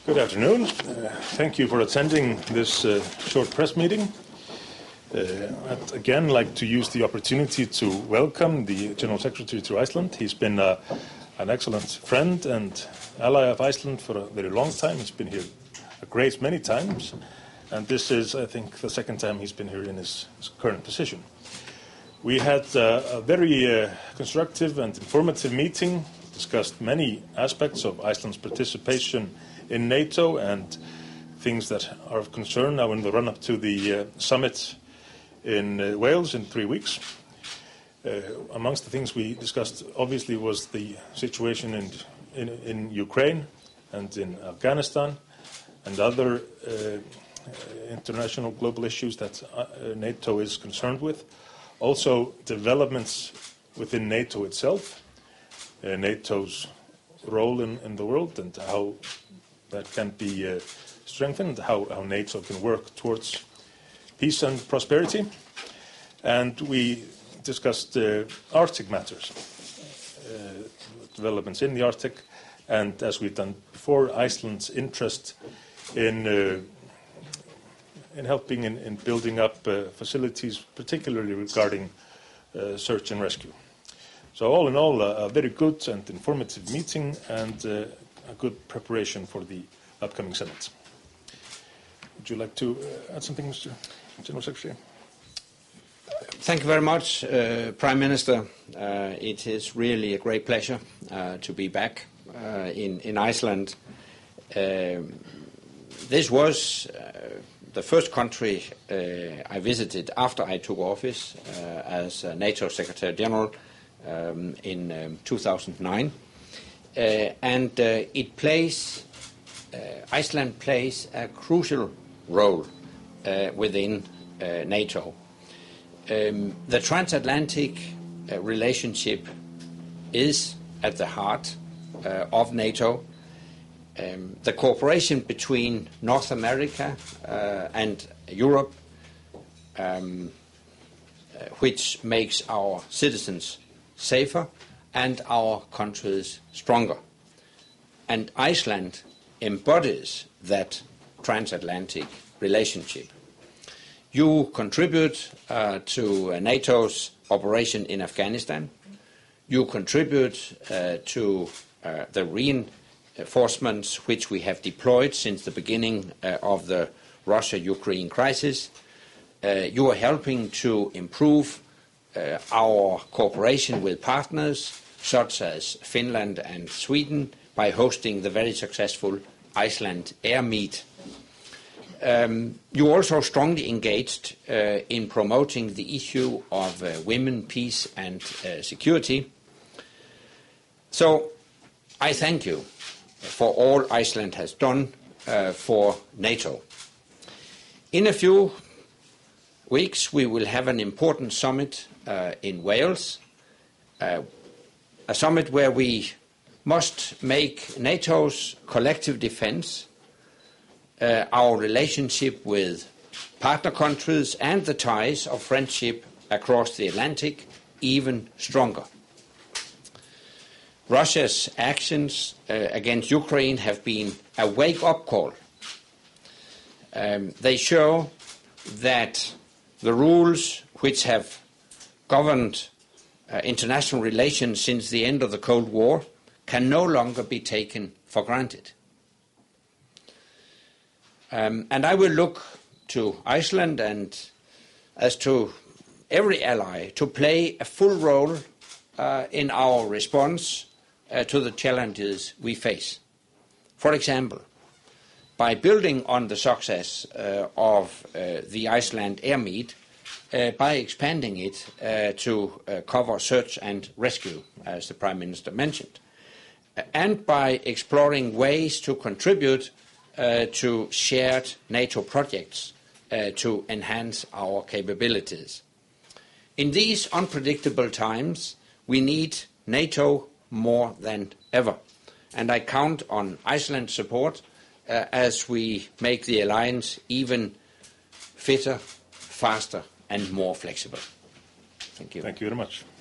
Good afternoon. Thank you for attending this short press meeting. I'd again like to use the opportunity to welcome the General Secretary to Iceland. He's been an excellent friend and ally of Iceland for a very long time. He's been here a great many times, and this is, I think, the second time he's been here in his current position. We had a very constructive and informative meeting, discussed many aspects of Iceland's participation in NATO and things that are of concern now in the run-up to the summit in Wales in 3 weeks. Amongst the things we discussed, obviously, was the situation in Ukraine and in Afghanistan and other international global issues that NATO is concerned with. Also, developments within NATO itself, NATO's role in the world and how that can be strengthened, how NATO can work towards peace and prosperity. And we discussed Arctic matters, developments in the Arctic, and as we've done before, Iceland's interest in helping in building up facilities, particularly regarding search and rescue. So all in all, a very good and informative meeting and a good preparation for the upcoming summit. Would you like to add something, Mr. General Secretary? Thank you very much, Prime Minister. It is really a great pleasure to be back in Iceland. This was the first country I visited after I took office as NATO Secretary General in 2009. And Iceland plays a crucial role within NATO. The transatlantic relationship is at the heart of NATO. The cooperation between North America and Europe, which makes our citizens safer and our countries stronger. And Iceland embodies that transatlantic relationship. You contribute to NATO's operation in Afghanistan. You contribute to the reinforcements which we have deployed since the beginning of the Russia-Ukraine crisis. You are helping to improve our cooperation with partners such as Finland and Sweden by hosting the very successful Iceland Air Meet. You also strongly engaged in promoting the issue of women, peace and security. So I thank you for all Iceland has done for NATO. In a few weeks we will have an important summit in Wales, a summit where we must make NATO's collective defense, our relationship with partner countries and the ties of friendship across the Atlantic even stronger. Russia's actions against Ukraine have been a wake-up call. They show that the rules which have governed international relations since the end of the Cold War can no longer be taken for granted. And I will look to Iceland and as to every ally to play a full role in our response to the challenges we face. For example, by building on the success of the Iceland Air Meet, by expanding it to cover search and rescue, as the Prime Minister mentioned, and by exploring ways to contribute to shared NATO projects to enhance our capabilities. In these unpredictable times, we need NATO more than ever, and I count on Iceland's support as we make the alliance even fitter, faster and more flexible. Thank you. Thank you very much.